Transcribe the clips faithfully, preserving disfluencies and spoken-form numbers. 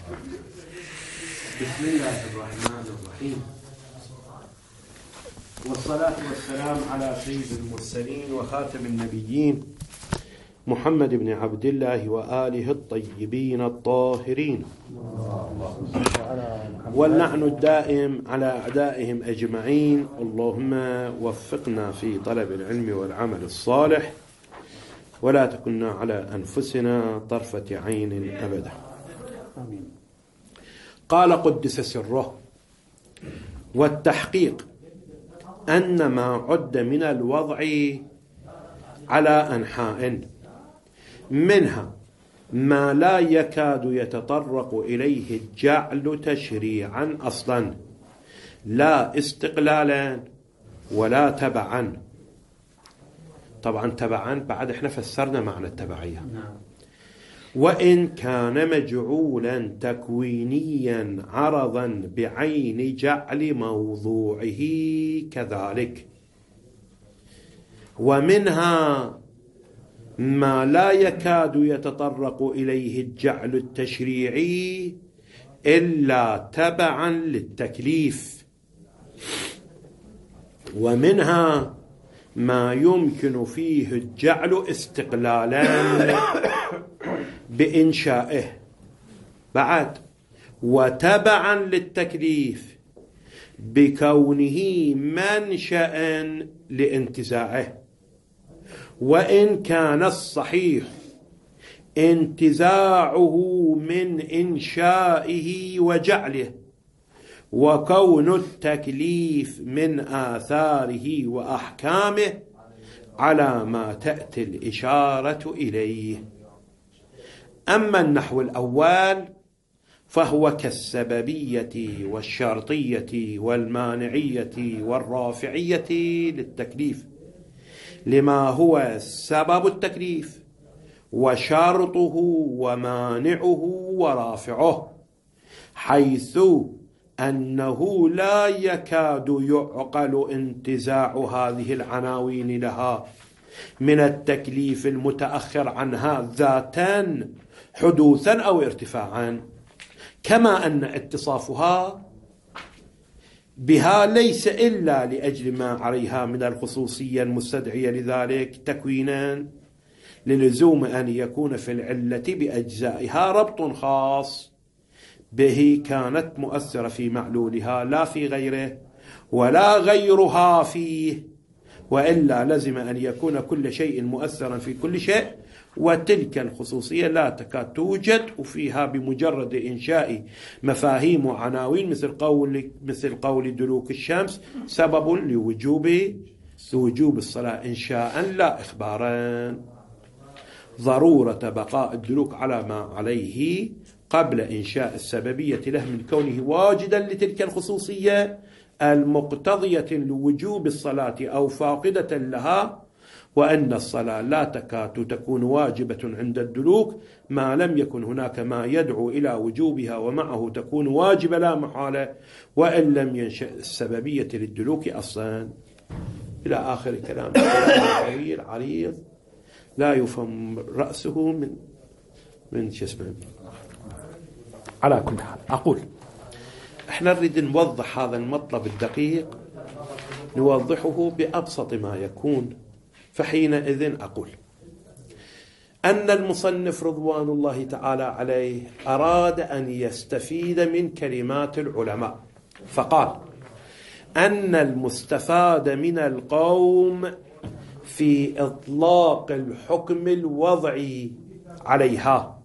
بسم الله الرحمن الرحيم، والصلاة والسلام على سيد المرسلين وخاتم النبيين محمد بن عبد الله وآله الطيبين الطاهرين، واللعن الدائم على أعدائهم أجمعين. اللهم وفقنا في طلب العلم والعمل الصالح، ولا تكلنا على أنفسنا طرفة عين أبدا. قال قدس سره: والتحقيق أن ما عد من الوضع على أنحاء، منها ما لا يكاد يتطرق إليه الجعل تشريعا أصلا، لا استقلالا ولا تبعا. طبعا تبعا بعد احنا فسرنا معنى التبعية. وإن كان مجعولا تكوينيا عرضا بعين جعل موضوعه كذلك. ومنها ما لا يكاد يتطرق إليه الجعل التشريعي إلا تبعا للتكليف. ومنها ما يمكن فيه الجعل استقلالا بإنشائه بعد، وتبعا للتكليف بكونه منشأ لانتزاعه. وإن كان الصحيح انتزاعه من إنشائه وجعله، وكون التكليف من آثاره وأحكامه على ما تأتي الإشارة إليه. أما النحو الأول فهو كالسببية والشرطية والمانعية والرافعية للتكليف، لما هو سبب التكليف وشرطه ومانعه ورافعه، حيث أنه لا يكاد يعقل انتزاع هذه العناوين لها من التكليف المتأخر عنها ذاتا حدوثا أو ارتفاعا، كما أن اتصافها بها ليس إلا لأجل ما عليها من الخصوصية المستدعية لذلك تكوينا، للزوم أن يكون في العلة بأجزائها ربط خاص به كانت مؤثرة في معلولها لا في غيره، ولا غيرها فيه، وإلا لزم أن يكون كل شيء مؤثرا في كل شيء، وتلك الخصوصية لا تكاد توجد وفيها بمجرد إنشاء مفاهيم وعناوين مثل قول مثل قول دلوك الشمس سبب لوجوب لوجوب الصلاة إنشاء لا إخبارا. ضرورة بقاء الدلوك على ما عليه قبل إنشاء السببية له من كونه واجدا لتلك الخصوصية المقتضية لوجوب الصلاة أو فاقدة لها، وأن الصلاة لا تكاد تكون واجبة عند الدلوك ما لم يكن هناك ما يدعو إلى وجوبها، ومعه تكون واجبة لا محالة وإن لم ينشأ السببية للدلوك أصلا، إلى آخر كلام طويل عريض لا يفهم رأسه من من شسمه. على كل حال أقول احنا نريد نوضح هذا المطلب الدقيق، نوضحه بأبسط ما يكون. فحينئذ أقول أن المصنف رضوان الله تعالى عليه أراد أن يستفيد من كلمات العلماء، فقال أن المستفاد من القوم في إطلاق الحكم الوضعي عليها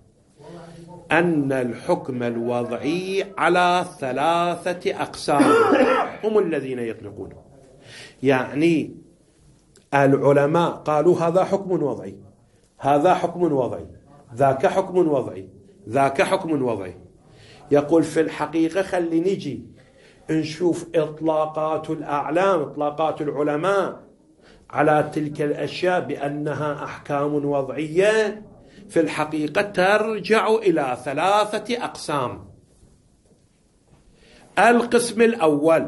أن الحكم الوضعي على ثلاثة أقسام هم الذين يطلقونه. يعني العلماء قالوا هذا حكم وضعي، هذا حكم وضعي، ذاك حكم وضعي، ذاك حكم وضعي. يقول في الحقيقة خلي نجي نشوف إطلاقات الأعلام، إطلاقات العلماء على تلك الأشياء بأنها أحكام وضعية، في الحقيقة ترجع إلى ثلاثة أقسام. القسم الأول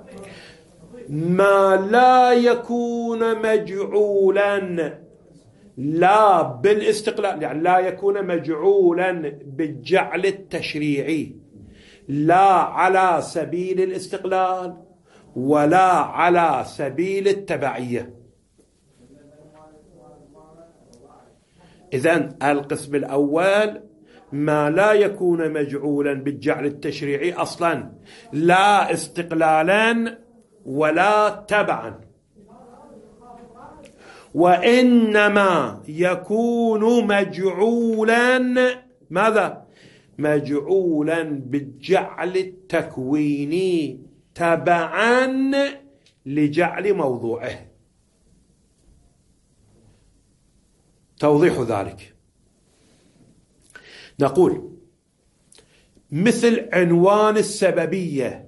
ما لا يكون مجعولا لا بالاستقلال، يعني لا يكون مجعولا بالجعل التشريعي، لا على سبيل الاستقلال ولا على سبيل التبعية. إذن القسم الأول ما لا يكون مجعولا بالجعل التشريعي أصلا، لا استقلالا ولا تبعا، وإنما يكون مجعولا ماذا؟ مجعولا بالجعل التكويني تبعا لجعل موضوعه. توضيح ذلك نقول مثل عنوان السببية،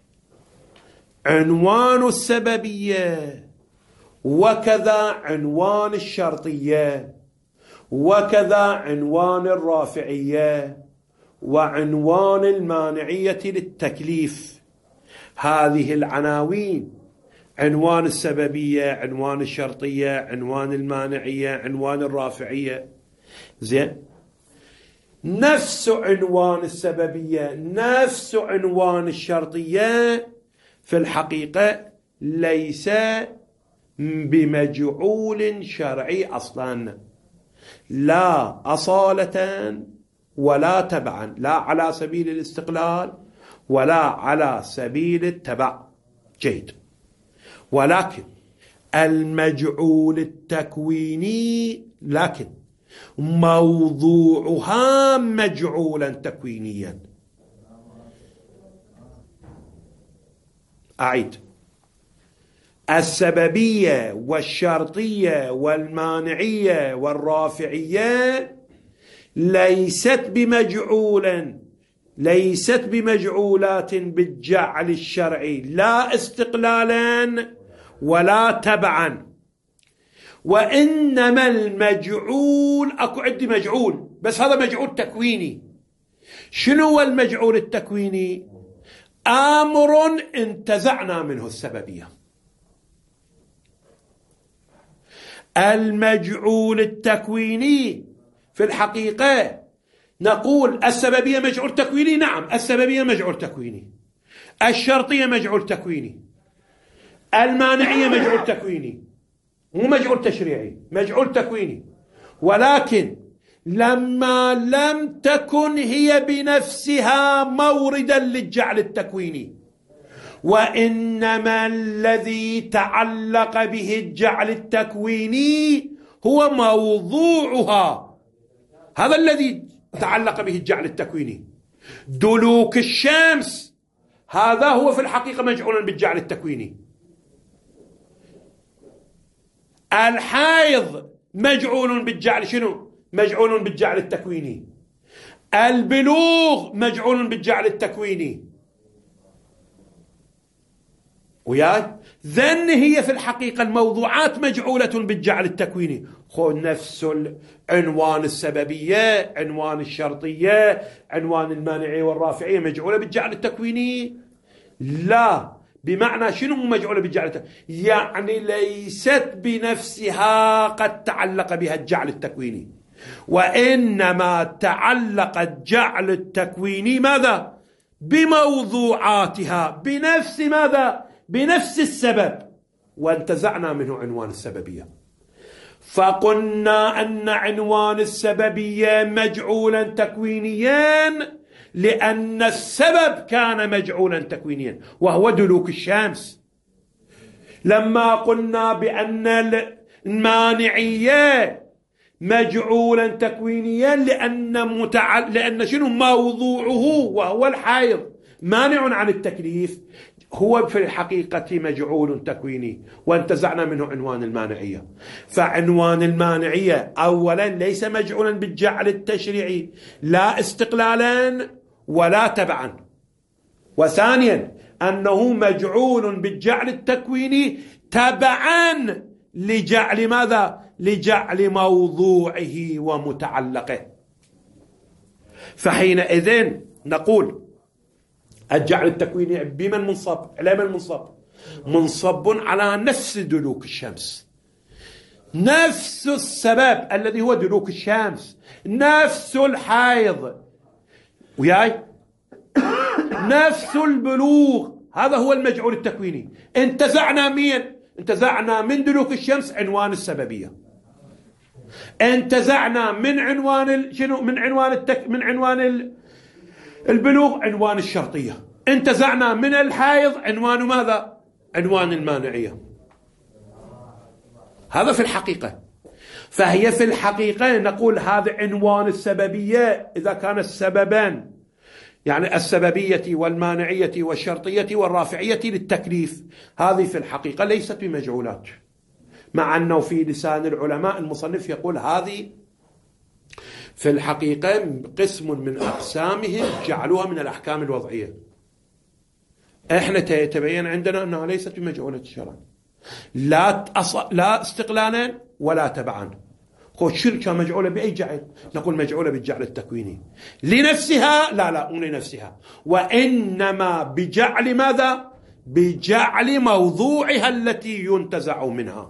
عنوان السببية وكذا عنوان الشرطية وكذا عنوان الرافعية وعنوان المانعية للتكليف. هذه العناوين، عنوان السببية، عنوان الشرطية، عنوان المانعية، عنوان الرافعية، زين، نفس عنوان السببية نفس عنوان الشرطية في الحقيقة ليس بمجعول شرعي أصلا، لا أصالة ولا تبعا، لا على سبيل الاستقلال ولا على سبيل التبع. جيد. ولكن المجعول التكويني لكن موضوعها مجعولا تكوينيا. أعيد: السببية والشرطية والمانعية والرافعية ليست بمجعولا ليست بمجعولات بالجعل الشرعي، لا استقلالا ولا تبعا، وإنما المجعول أكو عندي مجعول، بس هذا مجعول تكويني. شنو هو المجعول التكويني؟ أمر انتزعنا منه السببية. المجعول التكويني في الحقيقة نقول السببية مجعول تكويني، نعم السببية مجعول تكويني، الشرطية مجعول تكويني، المانعية مجعول تكويني، مو مجعول تشريعي، مجعول تكويني. ولكن لما لم تكن هي بنفسها موردا للجعل التكويني، وإنما الذي تعلق به الجعل التكويني هو موضوعها، هذا الذي تعلق به الجعل التكويني. دلوك الشمس هذا هو في الحقيقة مجعول بالجعل التكويني. الحيض مجعول بالجعل شنو؟ مجعول بالجعل التكويني. البلوغ مجعول بالجعل التكويني. وياي؟ ذن هي في الحقيقة الموضوعات مجعولة بالجعل التكويني. خو نفس عنوان السببية، عنوان الشرطية، عنوان المانعية والرافعية مجعولة بالجعل التكويني؟ لا. بمعنى شنو مجعولة بالجعل التكويني؟ يعني ليست بنفسها قد تعلق بها الجعل التكويني، وإنما تعلق الجعل التكويني ماذا؟ بموضوعاتها، بنفس ماذا؟ بنفس السبب، وانتزعنا منه عنوان السببية. فقلنا أن عنوان السببية مجعولا تكوينيا لأن السبب كان مجعولا تكوينيا وهو دلوك الشمس. لما قلنا بأن المانعية مجعولا تكوينيا لأن متعل... لأن شنو موضوعه وهو الحيض مانع عن التكليف، هو في الحقيقة مجعول تكويني، وانتزعنا منه عنوان المانعية. فعنوان المانعية أولا ليس مجعولا بالجعل التشريعي، لا استقلالا ولا تبعا، وثانيا أنه مجعول بالجعل التكويني تبعا لجعل ماذا؟ لجعل موضوعه ومتعلقه. فحينئذ نقول الجعل التكويني بمن منصب؟ على من منصب؟ منصب على نفس دلوك الشمس. نفس السبب الذي هو دلوك الشمس، نفس الحيض، وياي نفس البلوغ، هذا هو المجعول التكويني. انتزعنا مين؟ انتزعنا من دلوك الشمس عنوان السببية، انتزعنا من عنوان شنو؟ من عنوان التك... من عنوان البلوغ عنوان الشرطية، انتزعنا من الحيض عنوان ماذا؟ عنوان المانعية. هذا في الحقيقة. فهي في الحقيقة نقول هذا عنوان السببية إذا كان السببان، يعني السببية والمانعية والشرطية والرافعية للتكليف، هذه في الحقيقة ليست بمجعولات، مع أنه في لسان العلماء المصنف يقول هذه في الحقيقة قسم من أقسامهم جعلوها من الأحكام الوضعية. احنا تبين عندنا أنها ليست بمجعولة الشرع، لا لا استقلالا ولا تبعا. خو الشركة مجعولة بأي جعل؟ نقول مجعولة بالجعل التكويني لنفسها، لا لا مو لنفسها، وإنما بجعل ماذا؟ بجعل موضوعها التي ينتزع منها.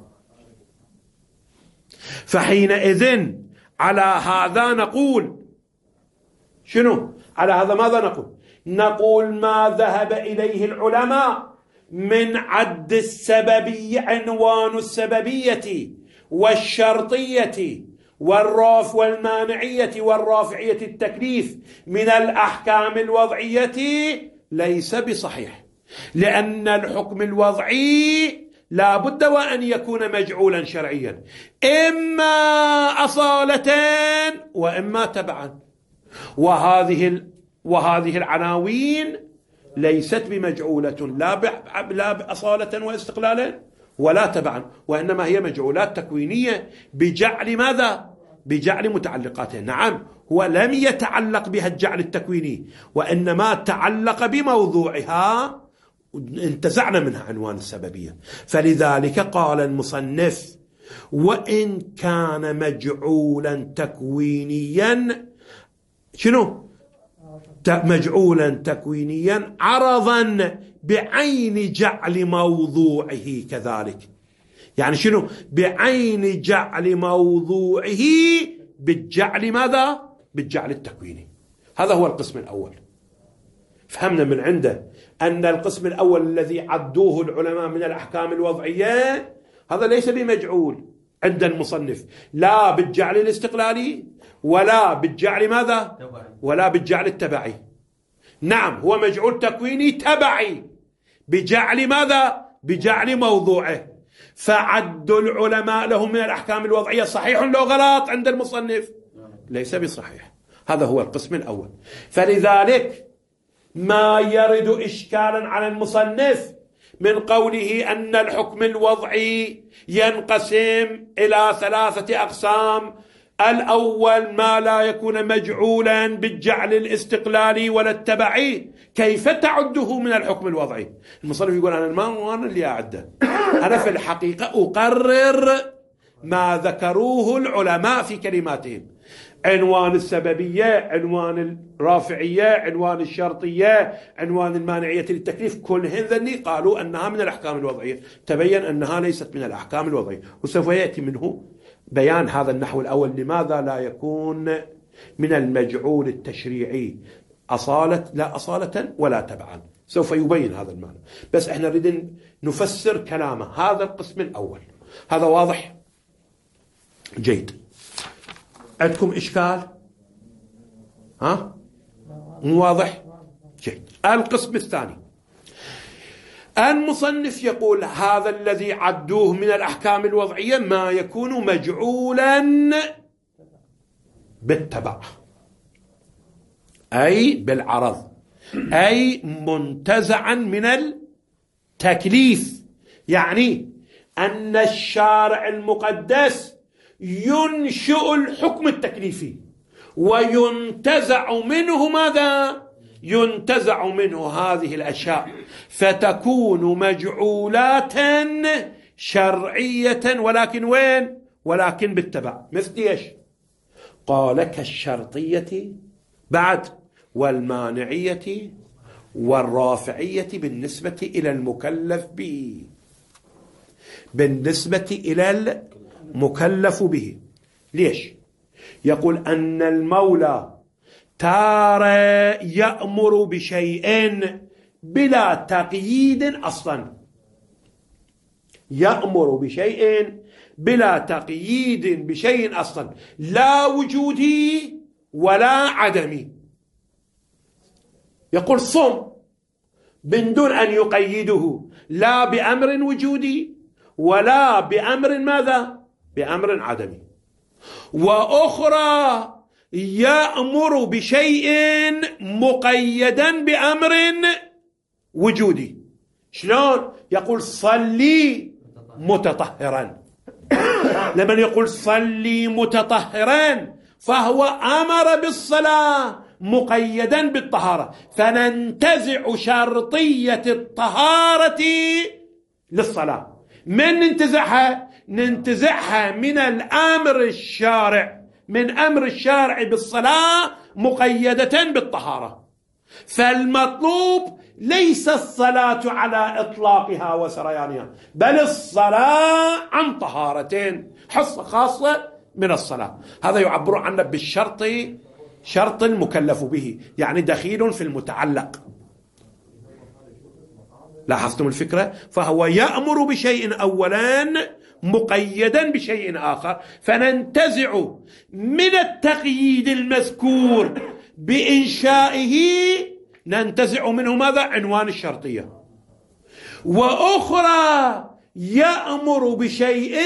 فحينئذ على هذا نقول شنو؟ على هذا ماذا نقول؟ نقول ما ذهب إليه العلماء من عد السببية، عنوان السببية والشرطية والراف والمانعية والرافعية التكليف من الأحكام الوضعية ليس بصحيح، لأن الحكم الوضعي لا بد وأن يكون مجعولا شرعيا، إما أصالة وإما تبعا. وهذه وهذه العناوين ليست بمجعولة لا لا بأصالة واستقلالا ولا تبعا، وإنما هي مجعولات تكوينية بجعل ماذا؟ بجعل متعلقاتها. نعم، هو لم يتعلق بها الجعل التكويني، وإنما تعلق بموضوعها، انتزعنا منها عنوان السببية. فلذلك قال المصنف وإن كان مجعولا تكوينيا، شنو؟ مجعولا تكوينيا عرضا بعين جعل موضوعه كذلك. يعني شنو؟ بعين جعل موضوعه بالجعل ماذا؟ بالجعل التكويني. هذا هو القسم الأول. فهمنا من عنده أن القسم الأول الذي عدوه العلماء من الأحكام الوضعية هذا ليس بمجعول عند المصنف، لا بالجعل الاستقلالي ولا بالجعل ماذا؟ ولا بالجعل التبعي. نعم، هو مجعول تكويني تبعي بجعل ماذا؟ بجعل موضوعه. فعد العلماء له من الأحكام الوضعية صحيح لو غلط عند المصنف؟ ليس بصحيح. هذا هو القسم الأول. فلذلك ما يرد إشكالا على المصنف من قوله أن الحكم الوضعي ينقسم إلى ثلاثة أقسام: الأول ما لا يكون مجعولا بالجعل الاستقلالي ولا التبعي، كيف تعده من الحكم الوضعي؟ المصنف يقول أنا ما أنا اللي أعده، أنا في الحقيقة أقرر ما ذكروه العلماء في كلماتهم: عنوان السببية، عنوان الرافعية، عنوان الشرطية، عنوان المانعية للتكليف، كلهن ذني قالوا أنها من الأحكام الوضعية. تبين أنها ليست من الأحكام الوضعية، وسوف يأتي منه بيان هذا النحو الأول لماذا لا يكون من المجعول التشريعي أصالة، لا أصالة ولا تبعا، سوف يبين هذا المعنى. بس احنا نريد نفسر كلامه. هذا القسم الأول. هذا واضح؟ جيد. عندكم إشكال؟ ها؟ مو واضح؟ جيد. القسم الثاني، المصنف يقول هذا الذي عدوه من الأحكام الوضعية ما يكون مجعولا بالتبع، أي بالعرض، أي منتزعا من التكليف. يعني أن الشارع المقدس ينشئ الحكم التكليفي وينتزع منه ماذا؟ ينتزع منه هذه الأشياء، فتكون مجعولات شرعية، ولكن وين؟ ولكن بالتبع. مثل ايش؟ قال كالشرطية بعد، والمانعية والرافعية بالنسبة إلى المكلف به، بالنسبة إلى مكلف به. ليش؟ يقول أن المولى تارة يأمر بشيء بلا تقييد أصلا، يأمر بشيء بلا تقييد بشيء أصلا، لا وجودي ولا عدمي. يقول صم من دون أن يقيده لا بأمر وجودي ولا بأمر ماذا؟ بأمر عدمي. وأخرى يأمر بشيء مقيدا بأمر وجودي. شلون؟ يقول صلي متطهرا. لما يقول صلي متطهرا فهو أمر بالصلاة مقيدا بالطهارة، فننتزع شرطية الطهارة للصلاة. من ننتزعها؟ ننتزعها من الأمر الشارع، من أمر الشارع بالصلاة مقيدة بالطهارة. فالمطلوب ليس الصلاة على إطلاقها وسريانها، بل الصلاة عن طهارتين، حصة خاصة من الصلاة. هذا يعبر عنه بالشرط، شرط المكلف به، يعني دخيل في المتعلق. لاحظتم الفكرة؟ فهو يأمر بشيء أولا مقيدا بشيء آخر، فننتزع من التقييد المذكور بإنشائه، ننتزع منه ماذا؟ عنوان الشرطية. وأخرى يأمر بشيء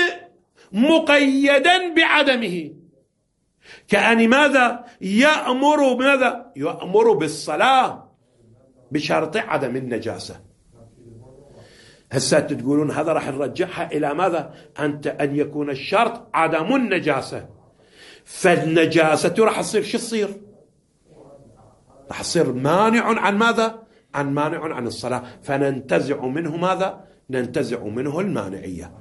مقيدا بعدمه، كأن ماذا؟ يأمر بماذا؟ يأمر بالصلاة بشرط عدم النجاسة. هسه تقولون هذا راح نرجعها إلى ماذا؟ أنت أن يكون الشرط عدم النجاسة، فالنجاسة راح تصير شو تصير؟ راح تصير مانع عن ماذا؟ عن مانع عن الصلاة، فننتزع منه ماذا؟ ننتزع منه المانعية.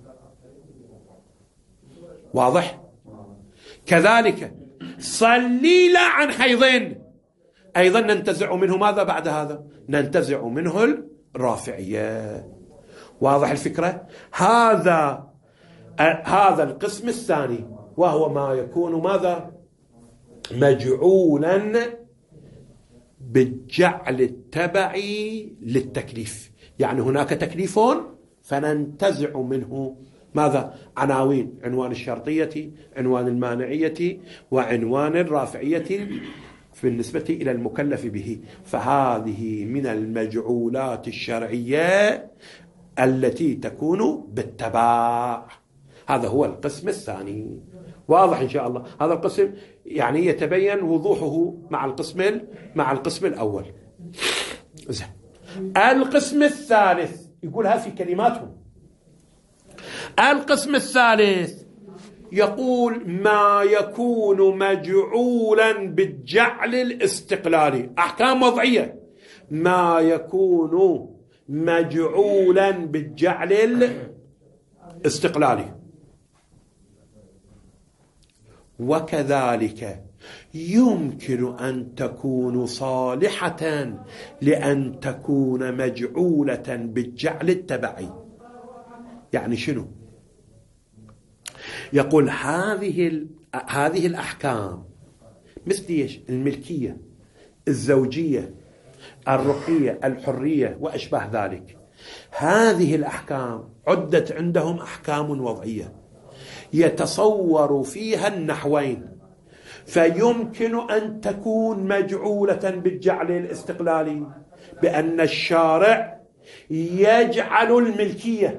واضح؟ كذلك صلي لا عن حيضين، أيضا ننتزع منه ماذا بعد هذا؟ ننتزع منه الرافعية. واضح الفكرة؟ هذا هذا القسم الثاني، وهو ما يكون ماذا؟ مجعولا بالجعل التبعي للتكليف. يعني هناك تكليف فننتزع منه ماذا؟ عناوين: عنوان الشرطية، عنوان المانعية، وعنوان الرافعية بالنسبة إلى المكلف به. فهذه من المجعولات الشرعية التي تكون بالتبع. هذا هو القسم الثاني. واضح إن شاء الله؟ هذا القسم يعني يتبين وضوحه مع القسم مع القسم الأول. زين. القسم الثالث يقولها في كلماتهم. القسم الثالث يقول ما يكون مجعولا بالجعل الاستقلالي، أحكام وضعية. ما يكون مجعولا بالجعل الاستقلالي، وكذلك يمكن أن تكون صالحة لأن تكون مجعولة بالجعل التبعي. يعني شنو؟ يقول هذه هذه الأحكام مثل ايش؟ الملكية، الزوجية، الرقية، الحرية وأشباه ذلك. هذه الأحكام عدت عندهم أحكام وضعية يتصور فيها النحوين، فيمكن أن تكون مجعولة بالجعل الاستقلالي بأن الشارع يجعل الملكية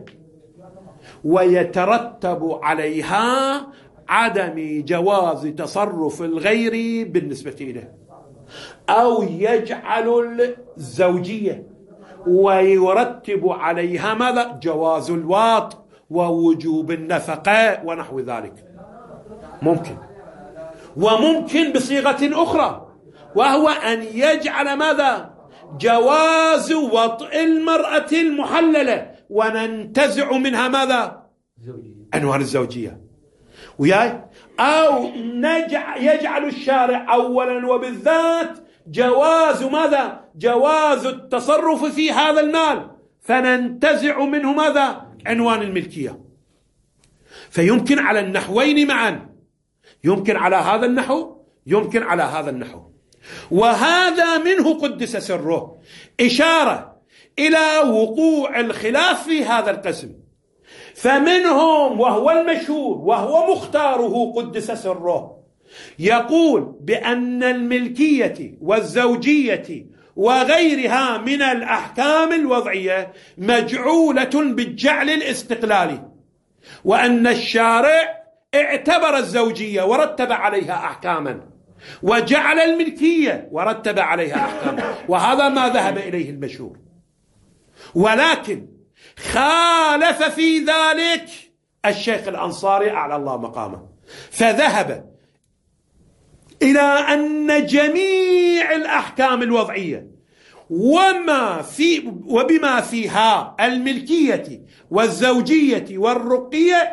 ويترتب عليها عدم جواز تصرف الغير بالنسبة إليه، أو يجعل الزوجية ويرتب عليها ماذا؟ جواز الواط ووجوب النفقة ونحو ذلك. ممكن. وممكن بصيغة أخرى، وهو أن يجعل ماذا؟ جواز وطئ المرأة المحللة وننتزع منها ماذا؟ عنوان الزوجية. وياي؟ أو نجع يجعل الشارع أولا وبالذات جواز ماذا؟ جواز التصرف في هذا المال، فننتزع منه ماذا؟ عنوان الملكية. فيمكن على النحوين معا، يمكن على هذا النحو، يمكن على هذا النحو. وهذا منه قدس سره إشارة إلى وقوع الخلاف في هذا القسم. فمنهم وهو المشهور وهو مختاره قدس سره يقول بأن الملكية والزوجية وغيرها من الأحكام الوضعية مجعولة بالجعل الاستقلالي، وأن الشارع اعتبر الزوجية ورتب عليها أحكاما، وجعل الملكية ورتب عليها أحكاما، وهذا ما ذهب إليه المشهور. ولكن خالف في ذلك الشيخ الأنصاري أعلى الله مقامه، فذهب إلى أن جميع الأحكام الوضعية وما في وبما فيها الملكية والزوجية والرقية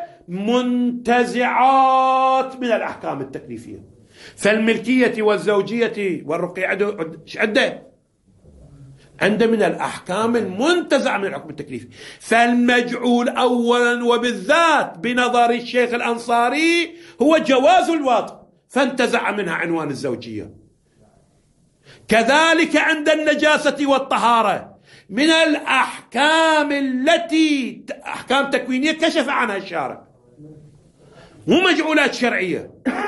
منتزعات من الأحكام التكليفية. فالملكية والزوجية والرقية عنده عنده من الأحكام المنتزعة من الحكم التكليفي. فالمجعول أولا وبالذات بنظر الشيخ الأنصاري هو جواز الوطء، فانتزع منها عنوان الزوجية. كذلك عند النجاسة والطهارة من الأحكام التي أحكام تكوينية كشف عنها الشارع، مو مجعولات شرعية،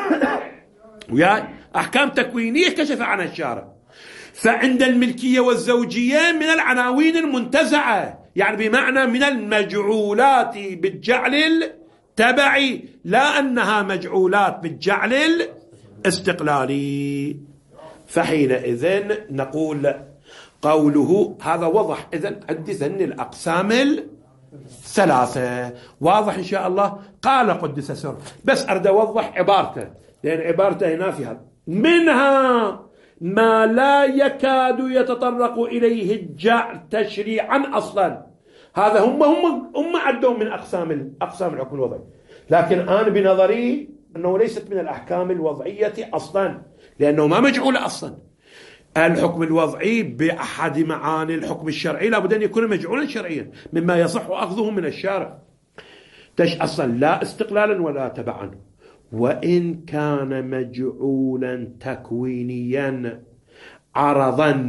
ويا أحكام تكوينية كشف عنها الشارع. فعند الملكية والزوجية من العناوين المنتزعة، يعني بمعنى من المجعولات بالجعل التبعي، لا أنها مجعولات بالجعل الاستقلالي. فحينئذ نقول قوله هذا وضح. إذن عندي ذن الأقسام الثلاثة واضح إن شاء الله. قال قدس سر، بس أريد أوضح عبارته، لأن عبارته هنا فيها منها ما لا يكاد يتطرق إليه الجعل تشريعا أصلا. هذا هم هم هم عدوا من أقسام أقسام الحكم الوضعي، لكن أنا بنظري أنه ليست من الأحكام الوضعية أصلا، لأنه ما مجعول أصلا. الحكم الوضعي بأحد معاني الحكم الشرعي لابد أن يكون مجعولا شرعيا مما يصح أخذه من الشارع، تش أصلا لا استقلالا ولا تبعا. وإن كان مجعولا تكوينيا عرضا،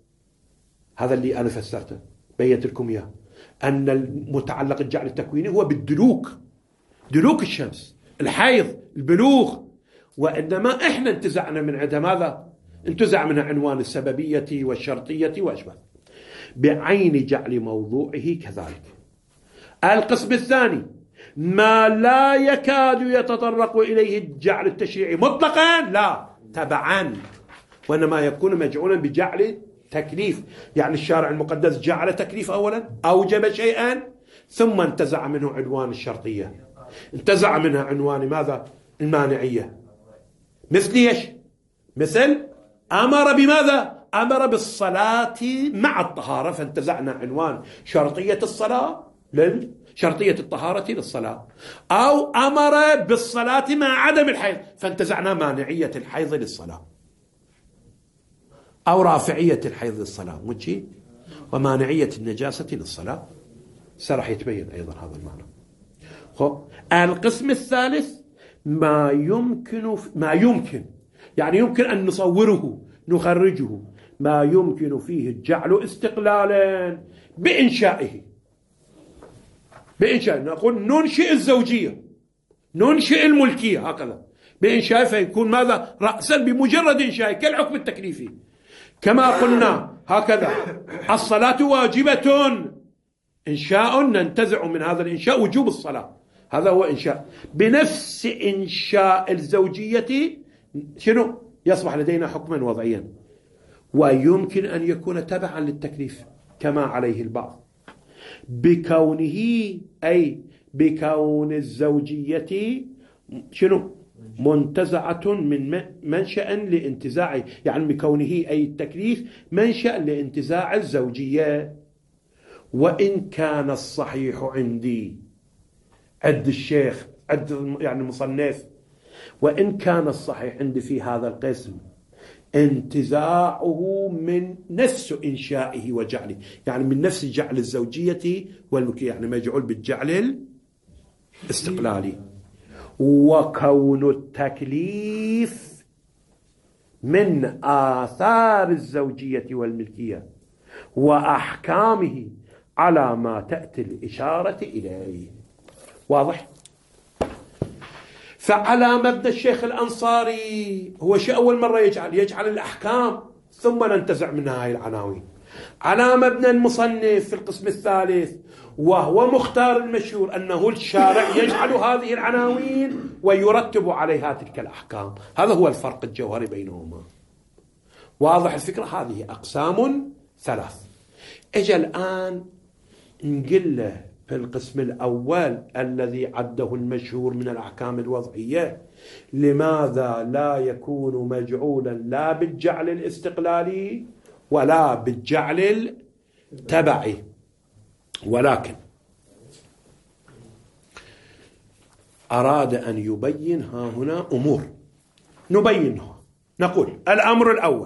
هذا اللي أنا فسرته بيت لكم إياه، أن المتعلق الجعل التكويني هو بالدلوك، دلوك الشمس، الحيض، البلوغ. وإنما إحنا انتزعنا من عندها ماذا؟ انتزع منها عنوان السببية والشرطية وأشبه بعين جعل موضوعه كذلك. القسم الثاني ما لا يكاد يتطرق إليه الجعل التشريعي مطلقا، لا تبعا، وإنما يكون مجعولا بجعل تكليف. يعني الشارع المقدس جعل تكليف أولا، أوجب شيئا، ثم انتزع منه عنوان الشرطية، انتزع منها عنوان ماذا؟ المانعية. مثل ايش؟ مثل أمر بماذا؟ أمر بالصلاة مع الطهارة، فانتزعنا عنوان شرطية الصلاة لل شرطية الطهارة للصلاة، أو أمر بالصلاة مع عدم الحيض، فانتزعنا مانعية الحيض للصلاة، أو رافعية الحيض للصلاة مجي، ومانعية النجاسة للصلاة. سرح يتبين أيضا هذا المعنى. القسم الثالث ما يمكن ما يمكن يعني يمكن أن نصوره نخرجه ما يمكن فيه الجعل استقلالا بإنشائه بإنشاء نقول ننشئ الزوجية، ننشئ الملكية، هكذا بإنشاء، فيكون ماذا؟ رأسا بمجرد إنشاء كالحكم التكليفي. كما قلنا هكذا الصلاة واجبة، إنشاء ننتزع من هذا الإنشاء وجوب الصلاة، هذا هو إنشاء. بنفس إنشاء الزوجية شنو؟ يصبح لدينا حكما وضعيا، ويمكن أن يكون تبعا للتكليف كما عليه البعض، بكونه أي بكون الزوجية شنو؟ منتزعة من منشأ لانتزاعه، يعني بكونه أي التكليف منشأ لانتزاع الزوجية. وإن كان الصحيح عندي عد الشيخ عد يعني مصنف، وإن كان الصحيح عندي في هذا القسم انتزاعه من نفس إنشائه وجعله، يعني من نفس جعل الزوجية والملكية، يعني مجعول بالجعل استقلالي. وكون التكليف من آثار الزوجية والملكية وأحكامه على ما تأتي الإشارة إليه. واضح؟ فعلى مبدأ الشيخ الأنصاري هو شيء أول مرة يجعل يجعل الأحكام ثم ننتزع منها هاي العناوين. على مبنى المصنف في القسم الثالث وهو مختار المشهور أنه الشارع يجعل هذه العناوين ويرتب عليها تلك الأحكام. هذا هو الفرق الجوهري بينهما. واضح الفكرة؟ هذه أقسام ثلاث. اجى الآن نقول له في القسم الأول الذي عده المشهور من الأحكام الوضعية، لماذا لا يكون مجعولا لا بالجعل الاستقلالي ولا بالجعل التبعي، ولكن أراد أن يبين ها هنا أمور نبينها. نقول الأمر الأول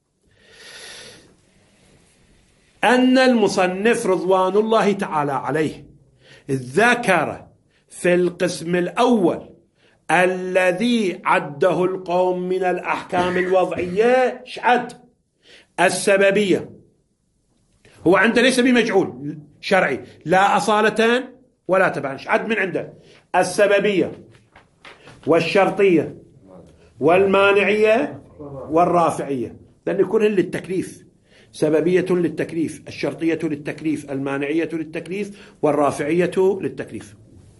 أن المصنف رضوان الله تعالى عليه ذكر في القسم الأول الذي عده القوم من الأحكام الوضعية شعد السببية. هو عنده ليس بمجعول شرعي لا أصالة ولا تبعا، شعد من عنده السببية والشرطية والمانعية والرافعية، لأن يكون للتكليف. سببية للتكليف، الشرطية للتكليف، المانعية للتكليف، والرافعية للتكليف.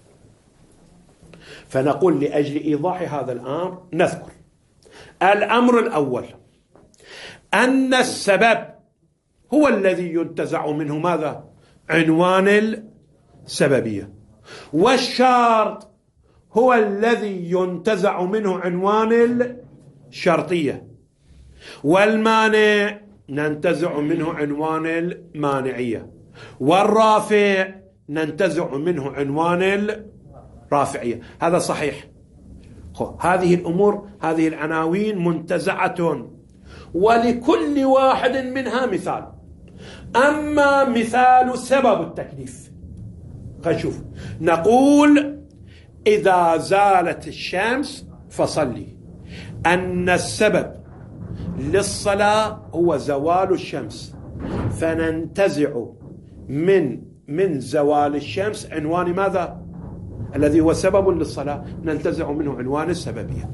فنقول لأجل إيضاح هذا الأمر نذكر الأمر الأول أن السبب هو الذي ينتزع منه ماذا؟ عنوان السببية، والشرط هو الذي ينتزع منه عنوان الشرطية، والمانع ننتزع منه عنوان المانعية، والرافع ننتزع منه عنوان الرافعية. هذا صحيح. هذه الأمور هذه العناوين منتزعة، ولكل واحد منها مثال. أما مثال سبب التكليف فشوف، نقول إذا زالت الشمس فصلي، أن السبب للصلاة هو زوال الشمس، فننتزع من من زوال الشمس عنوان ماذا؟ الذي هو سبب للصلاة، ننتزع منه عنوان السببية.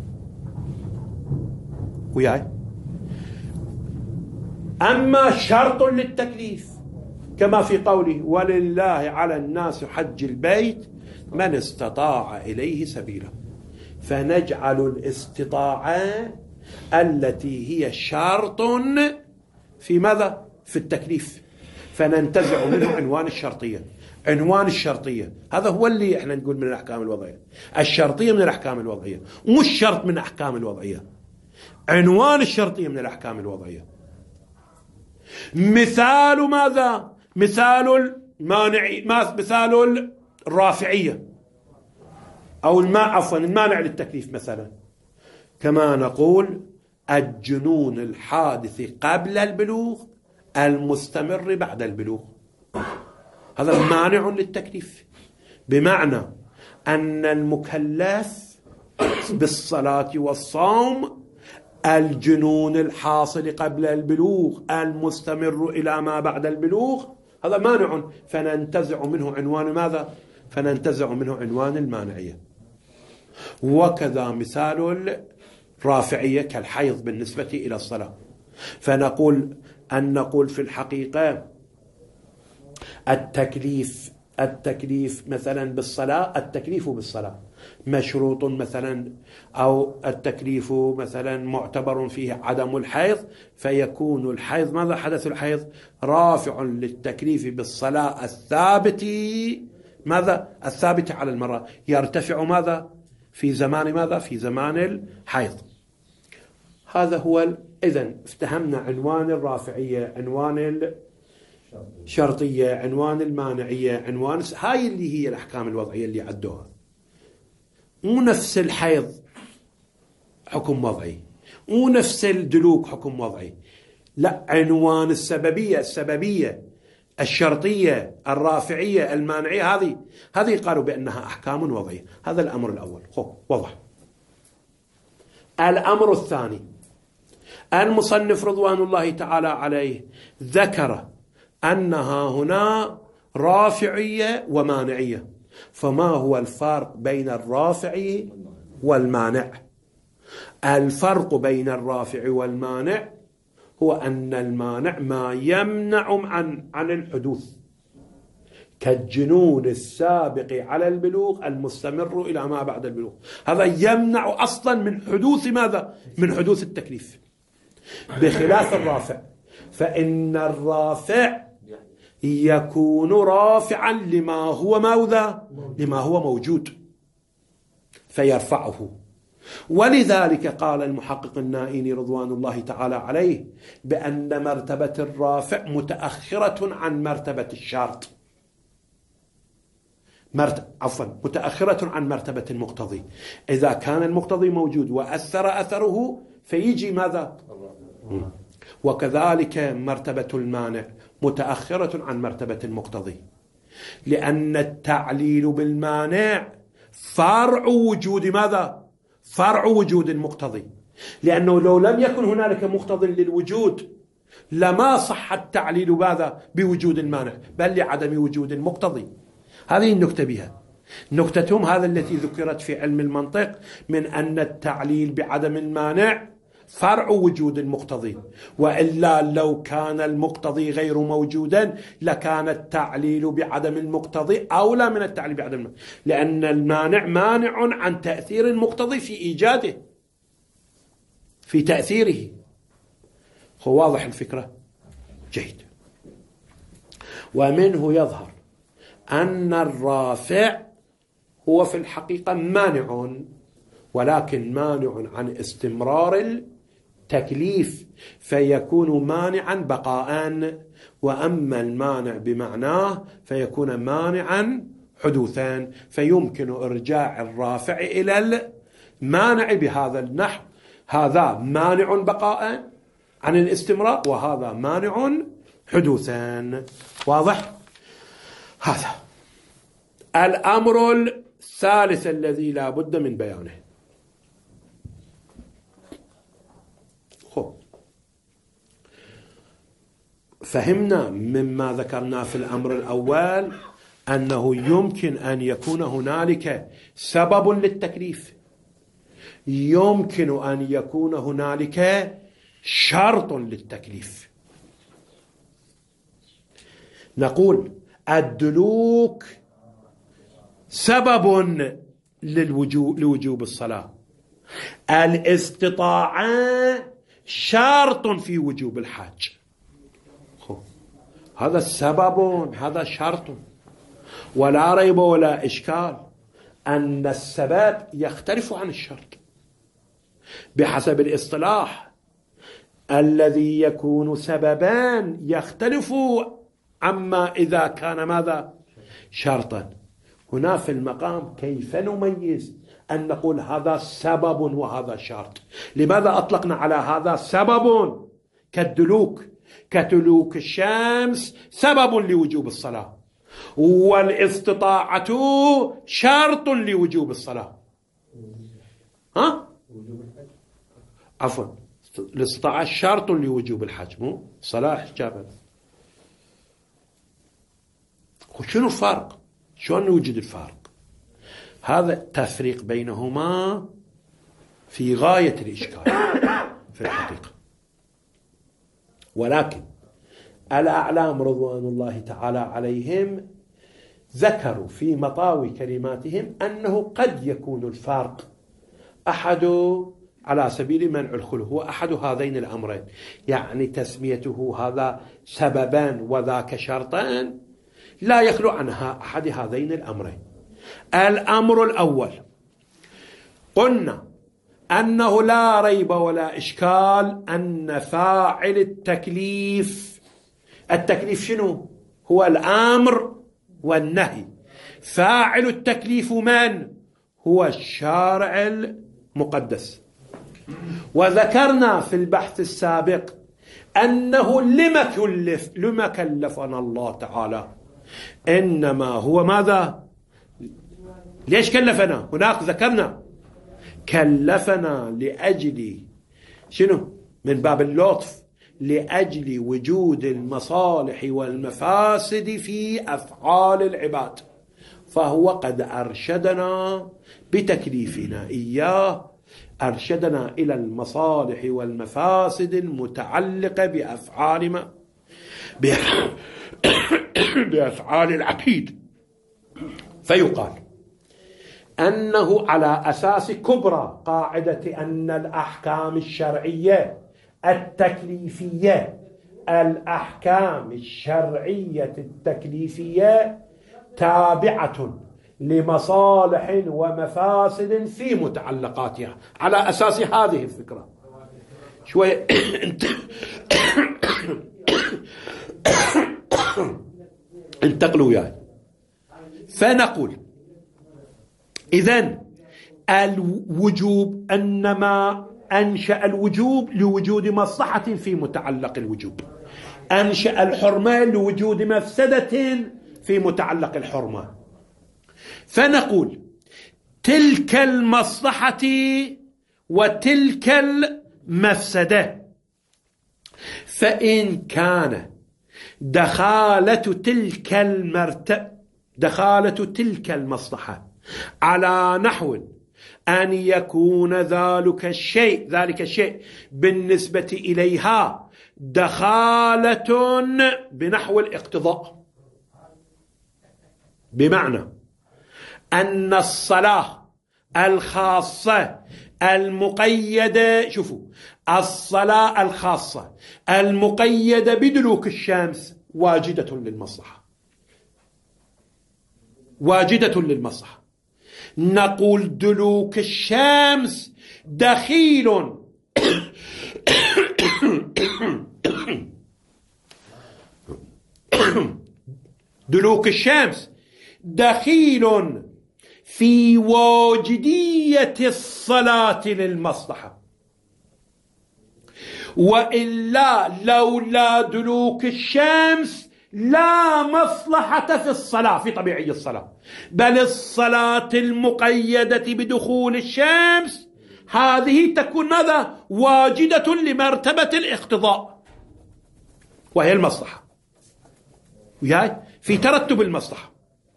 وياي؟ أما شرط للتكليف كما في قوله ولله على الناس حج البيت من استطاع إليه سبيلا، فنجعل الاستطاعة التي هي شرط في ماذا؟ في التكليف، فننتزع منه عنوان الشرطية. عنوان الشرطية هذا هو اللي احنا نقول من الأحكام الوضعية. الشرطية من الأحكام الوضعية، مش شرط من الأحكام الوضعية، عنوان الشرطية من الأحكام الوضعية. مثال ماذا؟ مثال المانع، مثال الرافعية أو الماء عفوا المانع للتكليف مثلا، كما نقول الجنون الحادث قبل البلوغ المستمر بعد البلوغ، هذا مانع للتكليف، بمعنى أن المكلف بالصلاة والصوم الجنون الحاصل قبل البلوغ المستمر إلى ما بعد البلوغ هذا مانع، فننتزع منه عنوان ماذا؟ فننتزع منه عنوان المانعية. وكذا مثال الرافعية كالحيض بالنسبة إلى الصلاة، فنقول أن نقول في الحقيقة التكليف التكليف مثلا بالصلاة، التكليف بالصلاة مشروط مثلا، أو التكليف مثلا معتبر فيه عدم الحيض، فيكون الحيض ماذا؟ حدث الحيض رافع للتكليف بالصلاة الثابت ماذا؟ الثابت على المرأة، يرتفع ماذا؟ في زمان ماذا؟ في زمان الحيض. هذا هو. إذن افتهمنا عنوان الرافعية، عنوان الشرطية، عنوان المانعية، عنوان هاي اللي هي الأحكام الوضعية اللي عدوها. مو نفس الحيض حكم وضعي، مو نفس الدلوك حكم وضعي، لا، عنوان السببية. السببية الشرطية الرافعية المانعية، هذه هذه قالوا بأنها أحكام وضعية. هذا الأمر الأول، خب واضح. الأمر الثاني، المصنف رضوان الله تعالى عليه ذكر أنها هنا رافعية ومانعية. فما هو الفرق بين الرافع والمانع؟ الفرق بين الرافع والمانع هو أن المانع ما يمنع عن عن الحدوث، كالجنون السابق على البلوغ المستمر إلى ما بعد البلوغ، هذا يمنع أصلا من حدوث ماذا؟ من حدوث التكليف، بخلاف الرافع، فإن الرافع يكون رافعا لما هو ماذا؟ لما هو موجود فيرفعه. ولذلك قال المحقق النائيني رضوان الله تعالى عليه بأن مرتبة الرافع متأخرة عن مرتبة الشرط، مرت... عفوا متأخرة عن مرتبة المقتضي. إذا كان المقتضي موجود وأثر أثره فيجي ماذا؟ وكذلك مرتبة المانع متأخرة عن مرتبة المقتضي، لأن التعليل بالمانع فرع وجود ماذا؟ فرع وجود المقتضي، لأنه لو لم يكن هنالك مقتضي للوجود لما صح التعليل ماذا؟ بوجود المانع، بل لعدم وجود المقتضي. هذه النكتة بها. نكتتهم هذا التي ذكرت في علم المنطق من أن التعليل بعدم المانع فرع وجود المقتضي، وإلا لو كان المقتضي غير موجودا لكان التعليل بعدم المقتضي أولى من التعليل بعدم المانع، لأن المانع مانع عن تأثير المقتضي في إيجاده، في تأثيره. هو واضح الفكرة؟ جيد. ومنه يظهر أن الرافع هو في الحقيقة مانع، ولكن مانع عن استمرار التكليف، فيكون مانعا بقاء، وأما المانع بمعناه فيكون مانعا حدوثا، فيمكن إرجاع الرافع إلى المانع بهذا النحو: هذا مانع بقاء عن الاستمرار، وهذا مانع حدوثا. واضح؟ هذا الأمر الثالث الذي لا بد من بيانه. خب، فهمنا مما ذكرنا في الأمر الأول أنه يمكن أن يكون هنالك سبب للتكليف، يمكن أن يكون هنالك شرط للتكليف. نقول الدلوك سبب للوجوب لوجوب الصلاة، الاستطاعة شرط في وجوب الحج. هذا السبب، هذا شرط، ولا ريب ولا إشكال أن السبب يختلف عن الشرط بحسب الاصطلاح. الذي يكون سببان يختلف عما إذا كان ماذا؟ شرطا. هنا في المقام كيف نميز أن نقول هذا سبب وهذا شرط؟ لماذا أطلقنا على هذا سبب كالدلوك؟ كدلوك الشمس سبب لوجوب الصلاة، والاستطاعة شرط لوجوب الصلاة. ها؟ عفوا، الاستطاعة شرط لوجوب الحج، مو صلاة حجابا. وشنو الفرق؟ شلون نوجد الفرق؟ هذا التفريق بينهما في غاية الإشكال في الحقيقة. ولكن الأعلام رضوان الله تعالى عليهم ذكروا في مطاوي كلماتهم أنه قد يكون الفرق أحد على سبيل منع الخلو، هو أحد هذين الأمرين، يعني تسميته هذا سببان وذاك شرطان لا يخلو عنها أحد هذين الأمرين. الأمر الأول قلنا أنه لا ريب ولا إشكال أن فاعل التكليف، التكليف شنو؟ هو الأمر والنهي. فاعل التكليف من؟ هو الشارع المقدس. وذكرنا في البحث السابق أنه لما كلف لما كلفنا الله تعالى، إنما هو ماذا؟ ليش كلفنا؟ هناك ذكرنا كلفنا لأجل شنو؟ من باب اللطف، لأجل وجود المصالح والمفاسد في أفعال العباد، فهو قد أرشدنا بتكليفنا إياه، أرشدنا إلى المصالح والمفاسد المتعلقة بأفعال ما بأفعال العبيد. فيقال أنه على أساس كبرى قاعدة أن الأحكام الشرعية التكليفية الأحكام الشرعية التكليفية تابعة لمصالح ومفاسد في متعلقاتها. على أساس هذه الفكرة شوية انتقلوا وياي. فنقول إذن الوجوب أنما أنشأ الوجوب لوجود مصلحة في متعلق الوجوب، أنشأ الحرمة لوجود مفسدة في متعلق الحرمة. فنقول تلك المصلحة وتلك المفسدة، فإن كان دخالة تلك المرتبة دخالة تلك المصلحة على نحو أن يكون ذلك الشيء ذلك الشيء بالنسبة إليها دخالة بنحو الاقتضاء، بمعنى أن الصلاة الخاصة المقيدة، شوفوا، الصلاة الخاصة المقيدة بدلوك الشمس واجدة للمصلحة، واجدة للمصلحة. نقول دلوك الشمس دخيل دلوك الشمس دخيل في واجدية الصلاة للمصلحة، وإلا لولا دلوك الشمس لا مصلحة في الصلاة في طبيعي الصلاة، بل الصلاة المقيدة بدخول الشمس هذه تكون ماذا؟ واجدة لمرتبة الاقتضاء وهي المصلحة، وياي في ترتب المصلحة.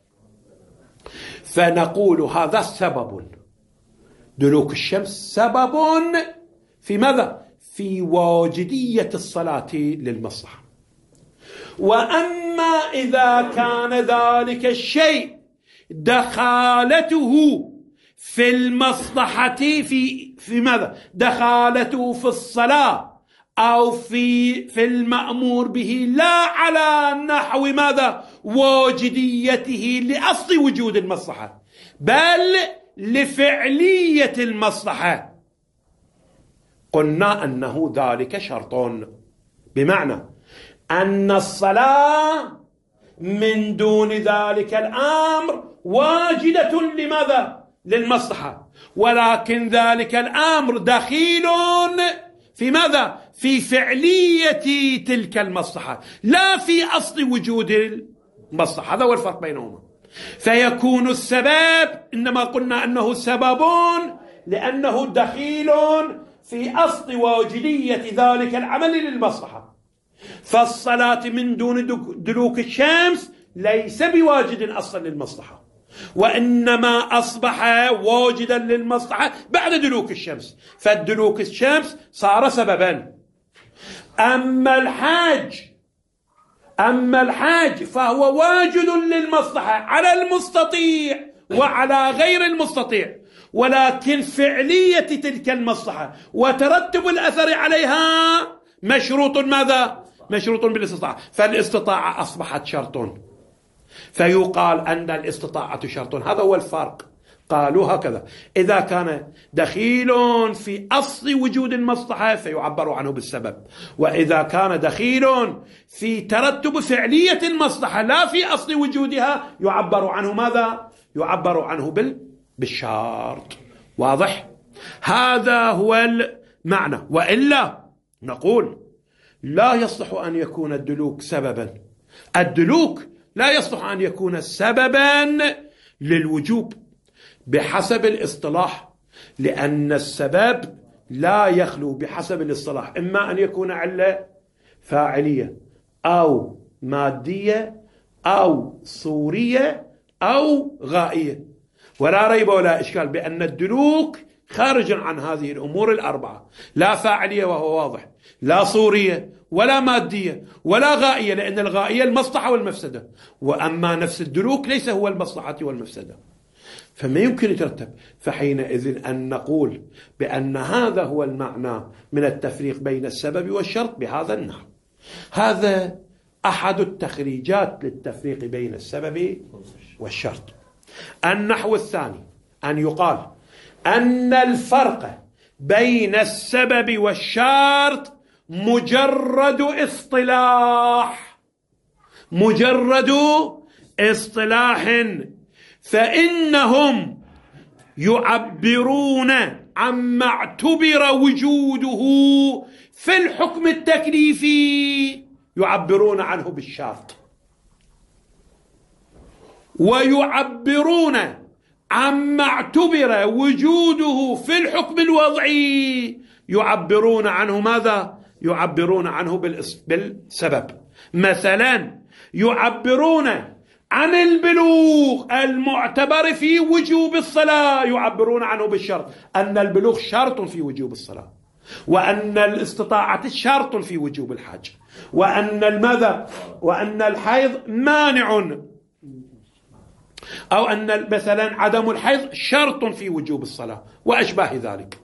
فنقول هذا سبب، دلوك الشمس سبب في ماذا؟ في واجدية الصلاة للمصلحة. وأما إذا كان ذلك الشيء دخالته في المصلحة في في ماذا؟ دخالته في الصلاة أو في في المأمور به لا على نحو ماذا؟ واجديته لأصل وجود المصلحة، بل لفعلية المصلحة، قلنا أنه ذلك شرط، بمعنى أن الصلاة من دون ذلك الأمر واجدة لماذا؟ للمصلحة، ولكن ذلك الأمر دخيل في ماذا؟ في فعلية تلك المصلحة لا في أصل وجود المصلحة. هذا هو الفرق بينهما. فيكون السبب إنما قلنا أنه سبب لأنه دخيل في أصل واجدية ذلك العمل للمصلحة، فالصلاة من دون دلوك الشمس ليس بواجد أصلا للمصلحة، وإنما أصبح واجدا للمصلحة بعد دلوك الشمس، فالدلوك الشمس صار سببا. أما الحاج أما الحاج فهو واجد للمصلحة على المستطيع وعلى غير المستطيع، ولكن فعلية تلك المصلحة وترتب الأثر عليها مشروط ماذا؟ مشروط بالاستطاعة، فالاستطاعة أصبحت شرط، فيقال أن الاستطاعة شرط. هذا هو الفرق. قالوا هكذا: إذا كان دخيل في أصل وجود المصلحة فيعبر عنه بالسبب، وإذا كان دخيل في ترتب فعلية المصلحة لا في أصل وجودها يعبر عنه ماذا؟ يعبر عنه بال... بالشرط. واضح؟ هذا هو المعنى. وإلا نقول لا يصلح أن يكون الدلوك سببا. الدلوك لا يصلح أن يكون سببا للوجوب بحسب الاصطلاح، لأن السبب لا يخلو بحسب الاصطلاح إما أن يكون علة فاعلية أو مادية أو صورية أو غائية. ولا ريب ولا إشكال بأن الدلوك خارج عن هذه الأمور الأربعة، لا فاعلية وهو واضح، لا صورية ولا مادية ولا غائية، لأن الغائية المصلحة والمفسدة، وأما نفس الدلوك ليس هو المصلحة والمفسدة، فما يمكن يترتب. فحينئذ أن نقول بأن هذا هو المعنى من التفريق بين السبب والشرط بهذا النحو. هذا أحد التخريجات للتفريق بين السبب والشرط. النحو الثاني أن يقال أن الفرق بين السبب والشرط مجرد اصطلاح، مجرد اصطلاح، فإنهم يعبرون عما اعتبر وجوده في الحكم التكليفي، يعبرون عنه بالشرط، ويعبرون عما اعتبر وجوده في الحكم الوضعي يعبرون عنه ماذا؟ يعبرون عنه بالسبب. مثلا يعبرون عن البلوغ المعتبر في وجوب الصلاة، يعبرون عنه بالشرط، أن البلوغ شرط في وجوب الصلاة، وأن الاستطاعة شرط في وجوب الحج، وأن الماذا؟ وأن الحيض مانع، أو أن مثلا عدم الحيض شرط في وجوب الصلاة وأشباه ذلك.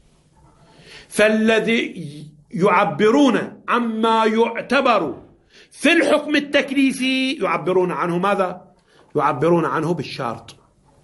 فالذي يعبرون عما يعتبر في الحكم التكليفي يعبرون عنه ماذا؟ يعبرون عنه بالشرط.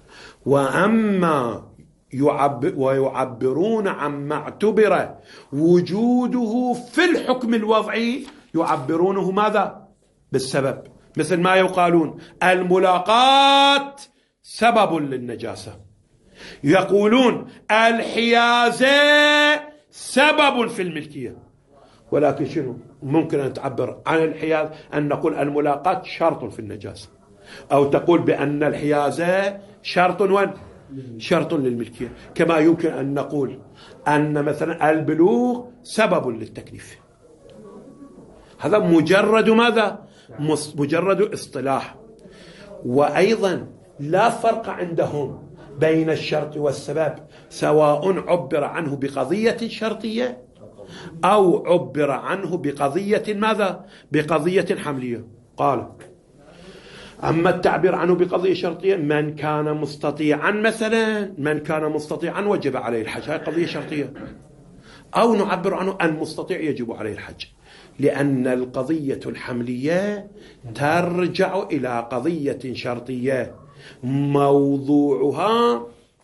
وأما يعبر ويعبرون عما اعتبر وجوده في الحكم الوضعي يعبرونه ماذا؟ بالسبب. مثل ما يقالون الملاقات سبب للنجاسة، يقولون الحيازة سبب في الملكية، ولكن شنو ممكن أن تعبر عن الحياز أن نقول الملاقات شرط في النجاسة، أو تقول بأن الحيازة شرط وين؟ شرط للملكية. كما يمكن أن نقول أن مثلا البلوغ سبب للتكليف. هذا مجرد ماذا؟ مجرد اصطلاح. وأيضا لا فرق عندهم بين الشرط والسبب، سواء عبر عنه بقضية شرطية أو عبر عنه بقضية ماذا؟ بقضية حملية. قال أما التعبير عنه بقضية شرطية، من كان مستطيعا، مثلا من كان مستطيعا وجب عليه الحج، هذه قضية شرطية. أو نعبر عنه المستطيع يجب عليه الحج، لأن القضية الحملية ترجع إلى قضية شرطية موضوعها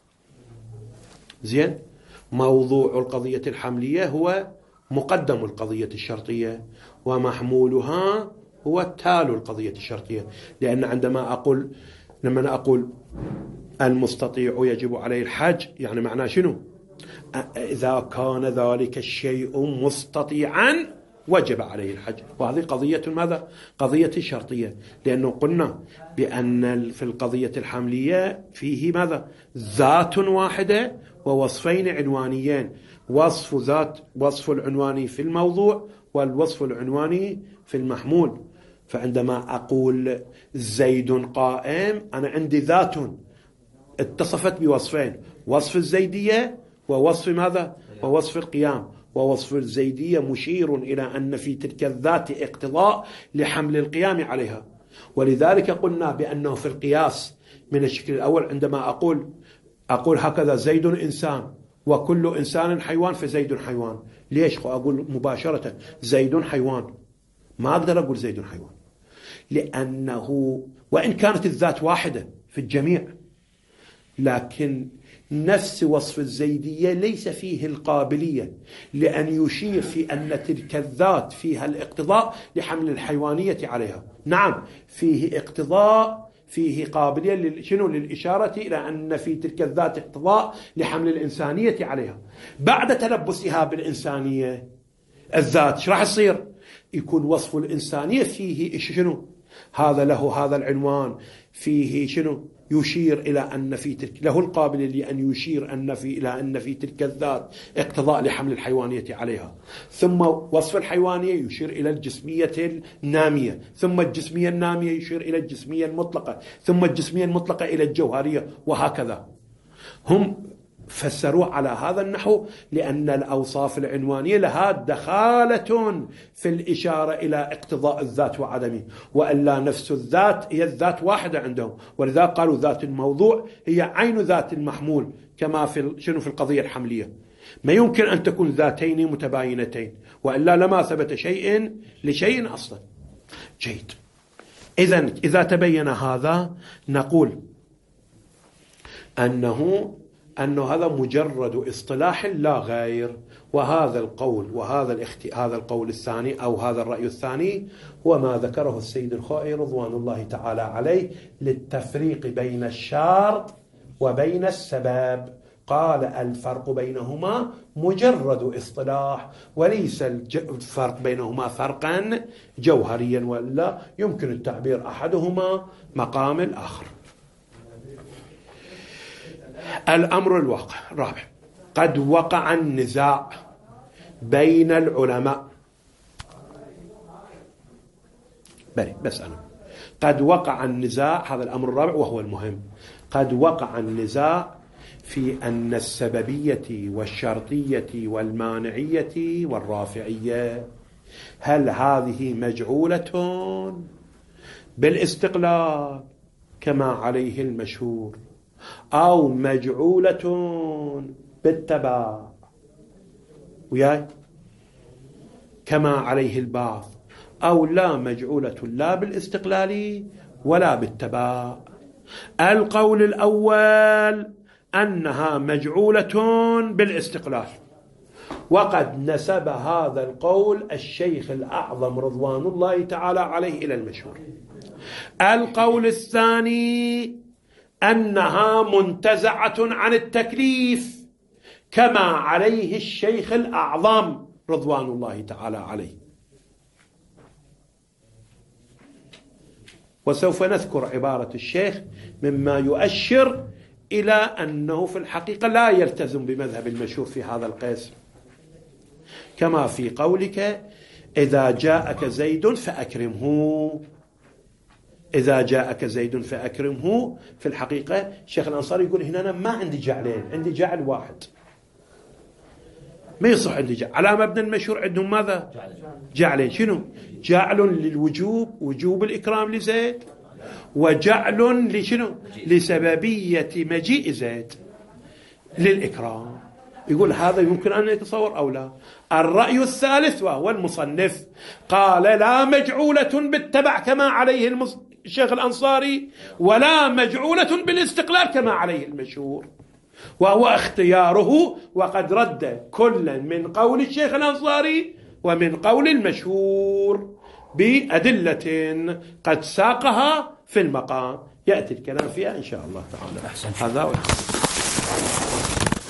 زين موضوع القضية الحملية هو مقدم القضية الشرطية، ومحمولها هو تالو القضية الشرطية. لأن عندما أقول لما أقول المستطيع يجب عليه الحج، يعني معناه شنو؟ إذا كان ذلك الشيء مستطيعا وجب عليه الحج، وهذه قضية ماذا؟ قضية شرطية، لأنه قلنا بأن في القضية الحملية فيه ماذا؟ ذات واحدة ووصفين عنوانيين، وصف ذات وصف العنواني في الموضوع والوصف العنواني في المحمول. فعندما أقول زيد قائم، أنا عندي ذات اتصفت بوصفين، وصف الزيدية ووصف ماذا؟ ووصف القيام. ووصف الزيدية مشير إلى أن في تلك الذات اقتضاء لحمل القيام عليها. ولذلك قلنا بأنه في القياس من الشكل الأول عندما أقول أقول هكذا زيد إنسان وكل إنسان حيوان فزيد حيوان. ليش أقول مباشرة زيد حيوان؟ ما أقدر أقول زيد حيوان، لأنه وإن كانت الذات واحدة في الجميع، لكن نفس وصف الزيدية ليس فيه القابلية لأن يشير في أن تلك الذات فيها الاقتضاء لحمل الحيوانية عليها. نعم فيه اقتضاء، فيه قابلية شنو؟ للإشارة إلى أن في تلك الذات اقتضاء لحمل الإنسانية عليها. بعد تلبسها بالإنسانية الذات ايش راح يصير؟ يكون وصف الإنسانية فيه شنو؟ هذا له هذا العنوان فيه شنو؟ يشير إلى أن في تلك له القابل لأن يشير أن في إلى أن في تلك الذات اقتضاء لحمل الحيوانية عليها. ثم وصف الحيوانية يشير إلى الجسمية النامية، ثم الجسمية النامية يشير إلى الجسمية المطلقة، ثم الجسمية المطلقة إلى الجوهرية، وهكذا. هم فسروا على هذا النحو لأن الأوصاف العنوانية لها دخالة في الإشارة إلى اقتضاء الذات وعدمه، وألا نفس الذات هي الذات واحدة عندهم، ولذا قالوا ذات الموضوع هي عين ذات المحمول، كما في شنو في القضية الحملية. ما يمكن أن تكون ذاتين متباينتين، وألا لما ثبت شيء لشيء أصلا. جيد. إذن إذا تبين هذا نقول أنه أنه هذا مجرد اصطلاح لا غير. وهذا القول وهذا الاخت... هذا القول الثاني أو هذا الرأي الثاني هو ما ذكره السيد الخوئي رضوان الله تعالى عليه للتفريق بين الشرط وبين السبب. قال الفرق بينهما مجرد اصطلاح، وليس الفرق بينهما فرقا جوهريا، ولا يمكن التعبير أحدهما مقام الآخر. الأمر الواقع رابع: قد وقع النزاع بين العلماء. بلي بس أنا قد وقع النزاع، هذا الأمر الرابع وهو المهم. قد وقع النزاع في أن السببية والشرطية والمانعية والرافعية هل هذه مجعولة بالاستقلال كما عليه المشهور، أو مجعولة بالتبع وياي كما عليه البعض، أو لا مجعولة لا بالاستقلال ولا بالتبع. القول الأول أنها مجعولة بالاستقلال، وقد نسب هذا القول الشيخ الأعظم رضوان الله تعالى عليه إلى المشهور. القول الثاني أنها منتزعة عن التكليف كما عليه الشيخ الأعظم رضوان الله تعالى عليه. وسوف نذكر عبارة الشيخ مما يؤشر إلى أنه في الحقيقة لا يلتزم بمذهب المشهور في هذا القسم، كما في قولك إذا جاءك زيد فأكرمه. إذا جاءك زيد فأكرمه، في الحقيقة الشيخ الأنصاري يقول هنا أنا ما عندي جعلين، عندي جعل واحد، ما يصح عندي جعل. على مبنى المشهور عندهم ماذا؟ جعلين. شنو؟ جعل للوجوب، وجوب الإكرام لزيد، وجعل لشنو؟ لسببية مجيء زيد للإكرام. يقول هذا يمكن أن يتصور أو لا. الرأي الثالث وهو المصنف قال لا مجعولة بالتبع كما عليه المص... الشيخ الأنصاري، ولا مجعولة بالاستقلال كما عليه المشهور، وهو اختياره، وقد رد كل من قول الشيخ الأنصاري ومن قول المشهور بأدلة قد ساقها في المقام، يأتي الكلام فيها إن شاء الله تعالى. هذا